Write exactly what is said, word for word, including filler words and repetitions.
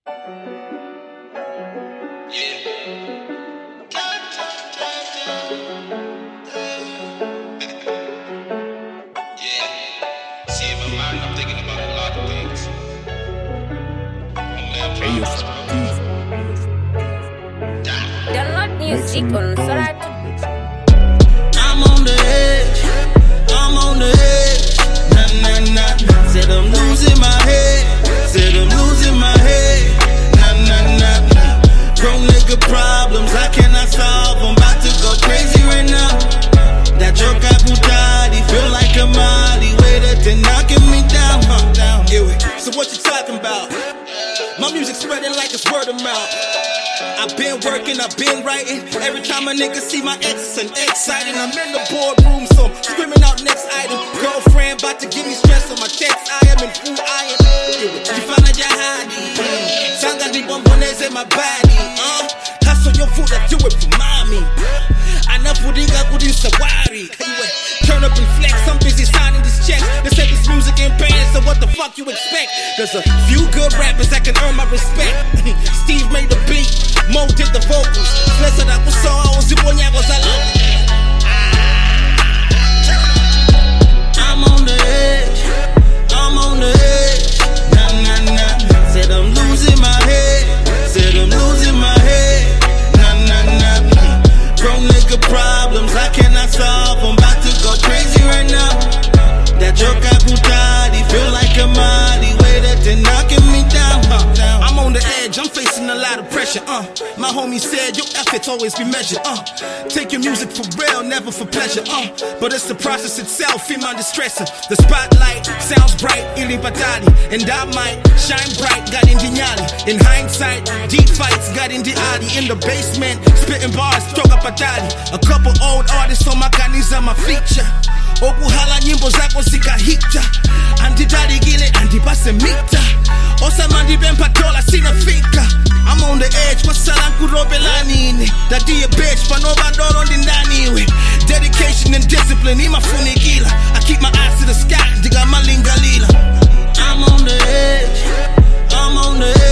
Music on Sorat. I'm on the edge, I'm on the edge. Nah, nah, nah. Said I'm losing my head, said I'm losing my head. Nah, nah, nah, nah. Grown nigga problems, I cannot solve. I'm about to go crazy right now. That joke I Bugatti, feel like a Molly. Way that they knocking me down, huh, down. Yeah, so what you talking about? My music spreading like it's word of mouth. I've been working, I've been writing. Every time a nigga see my ex, and exciting. I'm in the boardroom, so screaming out next item. Girlfriend about to give me stress on my text. I am in full iron. You find out your hiding. Sanga di bombones in my body. Uh, hustle your food, I do it for mommy. I know Pudiga Kudin Sawari. Turn up and flex, I'm busy signing this check. They say this music in pain, so what the fuck you expect? There's a few good rappers that can earn my respect. Steve made the beat, Mo did the vocals. Listen, I was so I was alone. I'm on the edge, I'm on the edge. Nah, nah, nah. Said I'm losing my head, said I'm losing my head. Nah, nah, nah. Grown nigga problems, I cannot solve. I'm about to go crazy right now. That joke I Bugatti, feel like a Molly. Way that they knocking me down, huh, down. I'm on the edge, I'm facing a lot of pressure, uh. My homie said, your efforts always be measured, uh. Take your music for real, never for pleasure, uh. But it's the process itself, in my distressor. The spotlight sounds bright, ili batali. And I might shine bright, got in Dinyali. In hindsight, deep fights, got in the alley. In the basement, spitting bars, stroke up a daddy. A couple old artists on my kaniza, my feature. Okuhala nyimbo zako zikahita. Andidali gile, andipase mita. Osama ndibempa dola sina fika. I'm on the edge, masala kurobela nini. Daddy a bitch, panoba ndoro ndindani we. Dedication and discipline, ima funigila. I keep my eyes to the sky, diga malingalila. I'm on the edge, I'm on the edge.